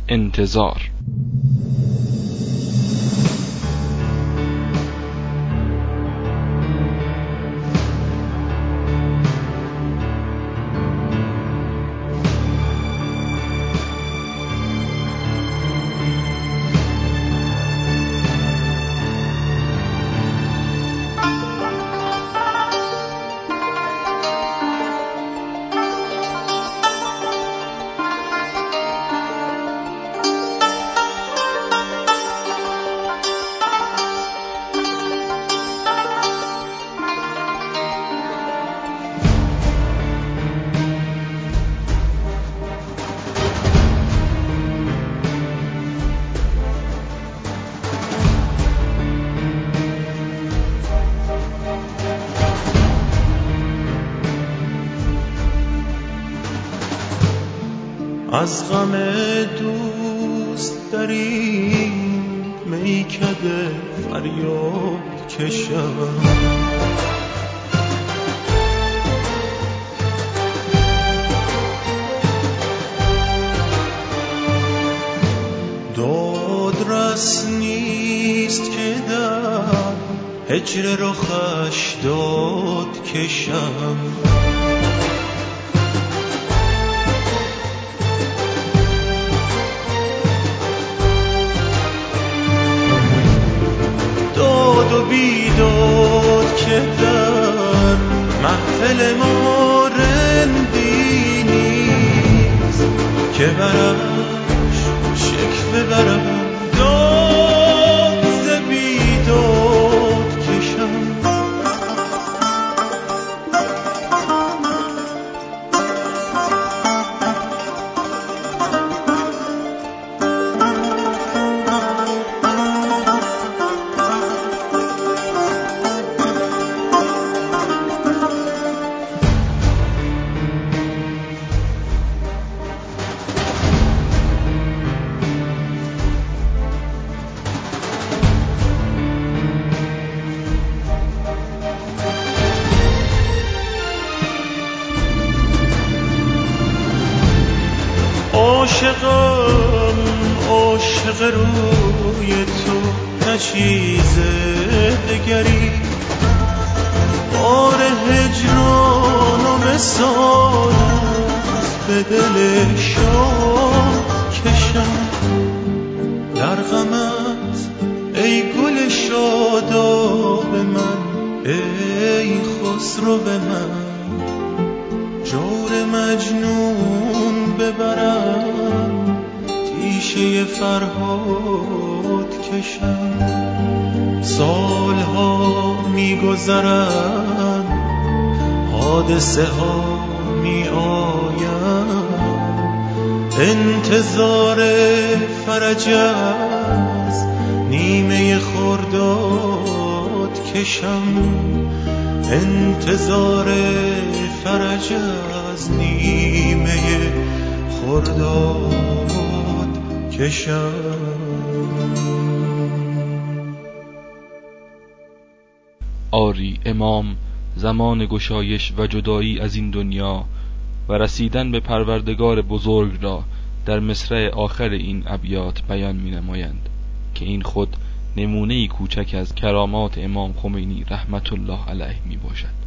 انتظار. از غم دوست در این میکده فریاد کشم، دادرس نیست که در هجر رخش داد کشم. داد و بیداد که در محفل ما رندی نیست، که برش شکوه برم داد ز بیداد کشم. عاشقم عاشق روی تو نه چیز دگری، بار هجران و وصال به دل شاد کشم. در غمت ای گل شاداب من، ای خسرو به من جور مجنون ببرم، تیشه فرهاد کشم. سالها میگذرن حادثه ها می آیم، انتظار فرج از نیمه خرداد کشم. انتظار فرج از نیمه خرداد کشم. آری امام زمان گشایش و جدایی از این دنیا و رسیدن به پروردگار بزرگ را در مصرع آخر این ابیات بیان می نمایند که این خود نمونه‌ای کوچک از کرامات امام خمینی رحمت الله علیه می باشد.